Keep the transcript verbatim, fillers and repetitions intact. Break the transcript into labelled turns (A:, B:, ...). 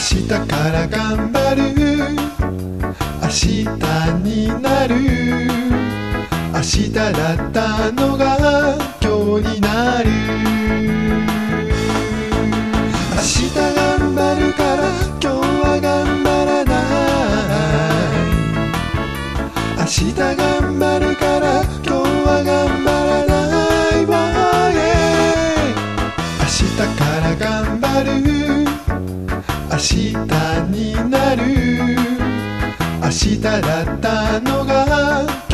A: 日から頑張る、明日になる、明日だったのが今日になる。明日頑張るから今日は頑張らない。明日頑張るから今日は頑張らないわ、yeah、明日から頑張る、明日になる、明日だったのが